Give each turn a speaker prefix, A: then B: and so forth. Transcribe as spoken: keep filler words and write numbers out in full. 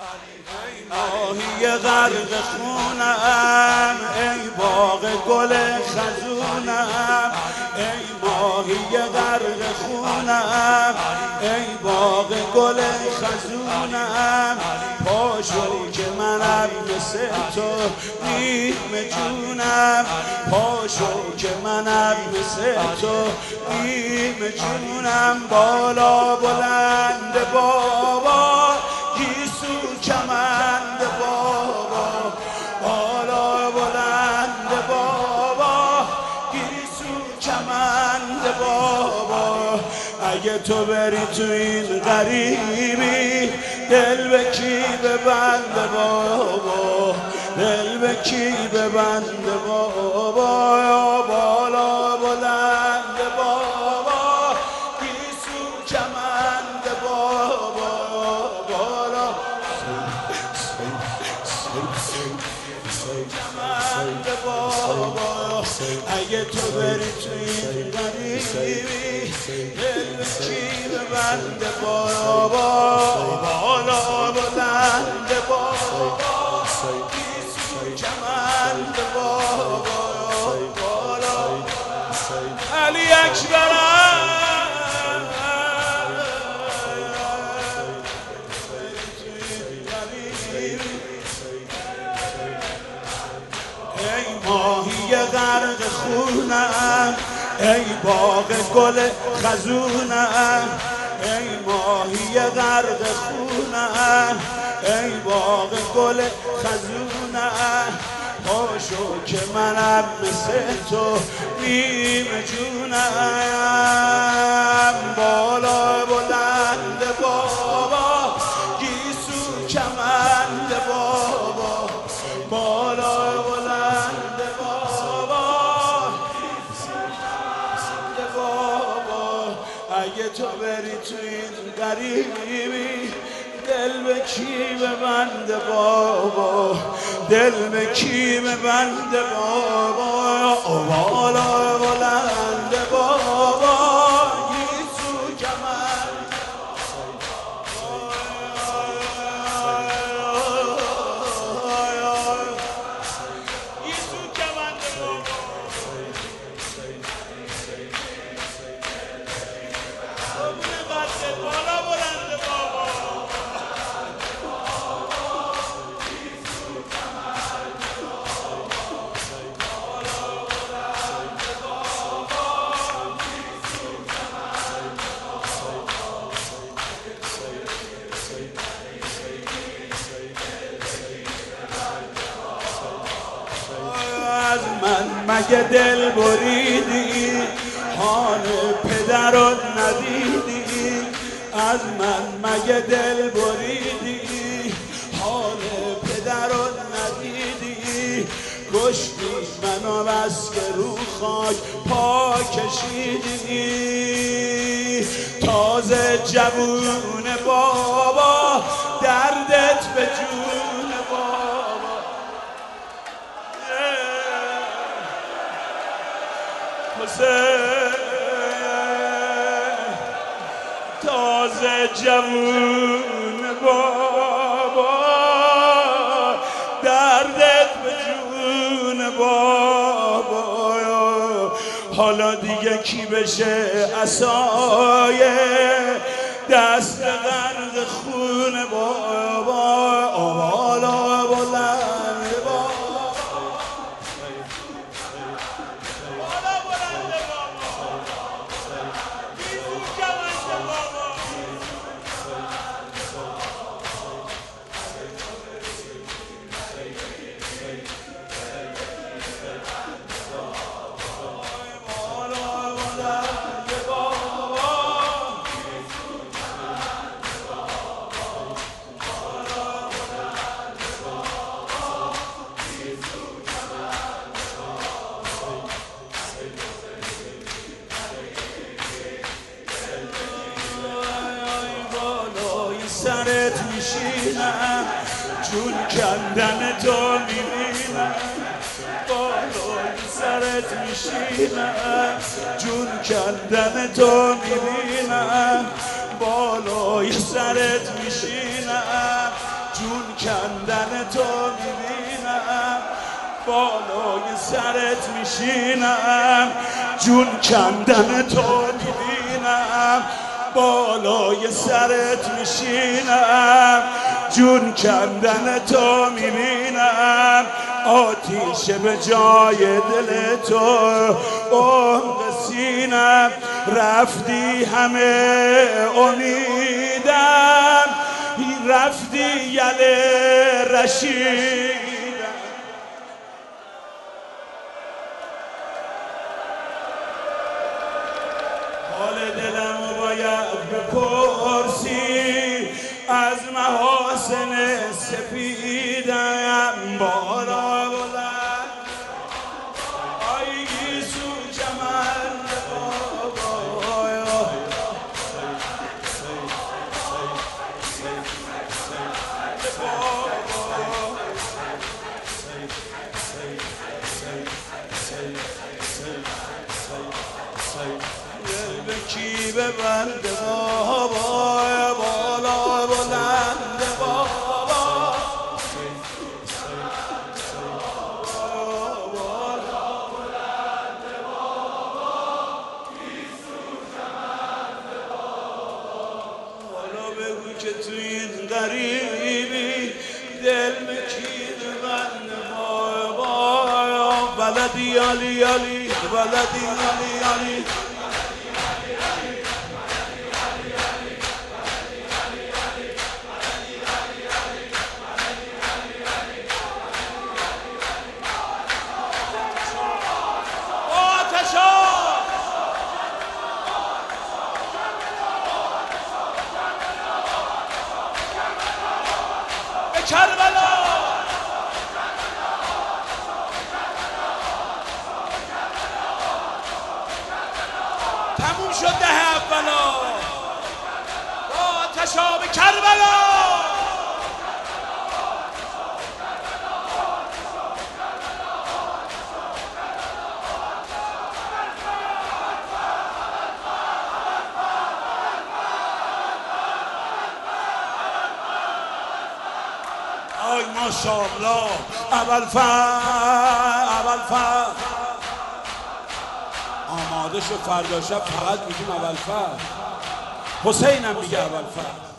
A: ماهی غرق خونم ای باغ گل خزونم، ای ماهی غرق خونم ای باغ گل خزونم، پاشو که منم مثل تو نیم جونم، پاشو که منم مثل تو نیم جونم. بالا بلند بابا گیسو کمند بابا، بالا بلند بابا گیسو کمند بابا. اگه تو بری تو این غریبی دل به کی ببنده بابا، دل به کی ببنده بابا. یا بالا بلند بابا گیسو کمند بابا، بالا کمند بابا. اگه تو بری تو این غریبی دل به کی ببنده بابا، بالا بلند بابا گیسو کمند بابا، بالا علی اکبرم. ای ماهی غرق خونم ای باغ گل خزونم، ای ماهی غرق خونم ای باغ گل خزونم، پاشو که منم مثل تو نیم جونم. بالا بلند بابا گیسو کمند بابا، بالا بلند بابا بابا. اگه تو بری تو این غریبی دل به کی ببنده بابا، دل به کی ببنده بابا. بالا بلند بابا گیسو کمند گیسو کمند بابا. بالا بلند بابا از من مگه دل بریدی حال پدر رو ندیدی، از من مگه دل بریدی حال پدر رو ندیدی، کشتی منو بس که رو خاک پا کشیدی. تازه جوون بابا دردت به جون بابا، حسین تازه جوون بابا دردت به جون بابا. حالا دیگه کی بشه عصای دست غرق خون بابا، بالا بلند بابا بالا بلند بابا گیسو کمند بابا. سرت میشینم جون کندن تو میبینم، بالای سرت میشینم جون کندن تو میبینم، بالای سرت میشینم جون کندن تو میبینم بالای سرت میشینم جون کندن تو میبینم بالای سرت میشینم جون کندن تو میبینم آتیش به جای دل تو عمق سینم رفتی همه امیدم رفتی یله رشیدم حال دلم باید بپرسی از محاسن سپیدم بالا بلند آی گیسو کمند بابا کی ببنده بابا بالا بلند بابا حالا بگو که تو این غریبی دل به کی ببنده بابا بلدی علی علی بلدی علی علی کربلا تموم شد ده اولا با آتش آب کربلا آی ماشاءالله ابوالفضل ابوالفضل آماده شد فردا شب فقط میگیم ابوالفضل حسینم میگه ابوالفضل